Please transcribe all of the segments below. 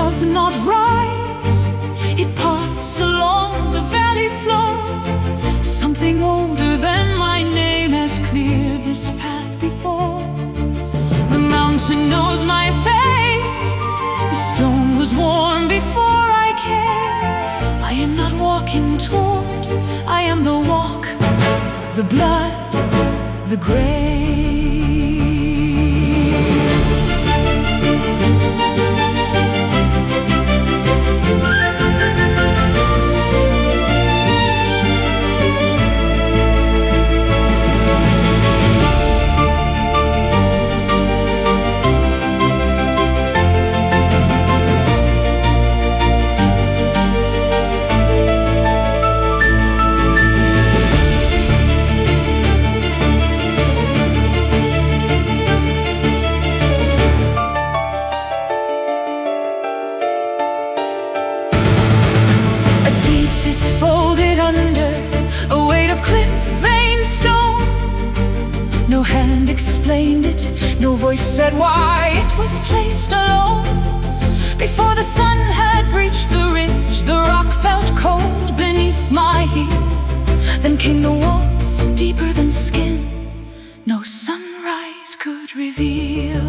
does not rise, it parts along the valley floor. Something older than my name has cleared this path before. The mountain knows my face, the stone was warm before I came. I am not walking toward, I am the walk, the blood, the grave. It's folded under a weight of cliff-veined stone. No hand explained it, no voice said why it was placed alone. Before the sun had breached the ridge, the rock felt cold beneath my heel. Then came the warmth, deeper than skin, no sunrise could reveal.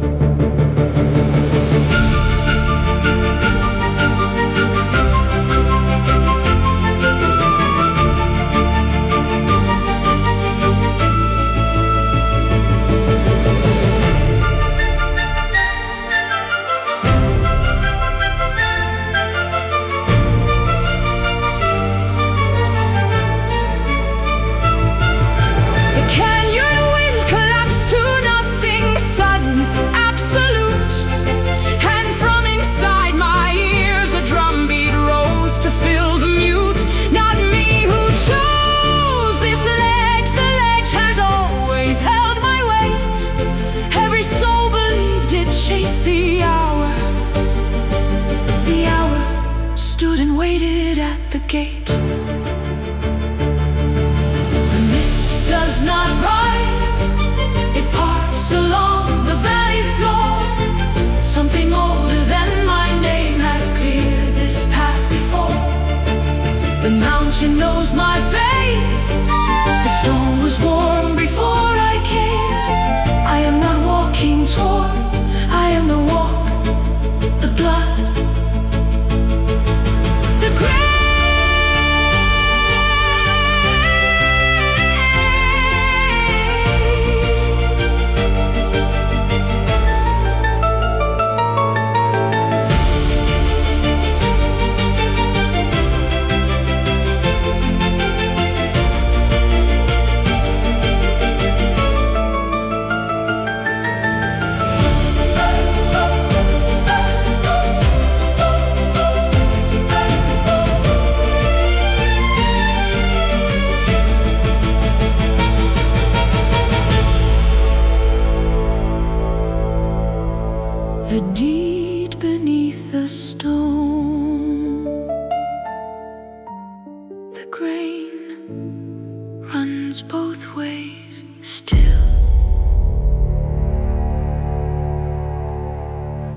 Waited at the gate. The mist does not rise, it parts along the valley floor. Something older than my name has cleared this path before. The mountain knows my face, the stone was warm before I came. I am not walking toward, I am the walk, the blood, the grave. The deep